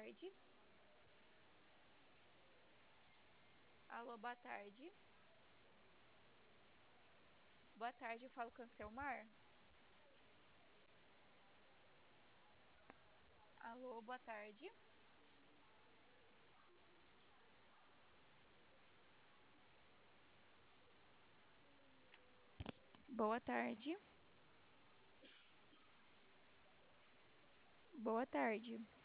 tarde. Alô, boa tarde. Boa tarde, eu falo com o Selmar. Alô, boa tarde. Boa tarde. Boa tarde.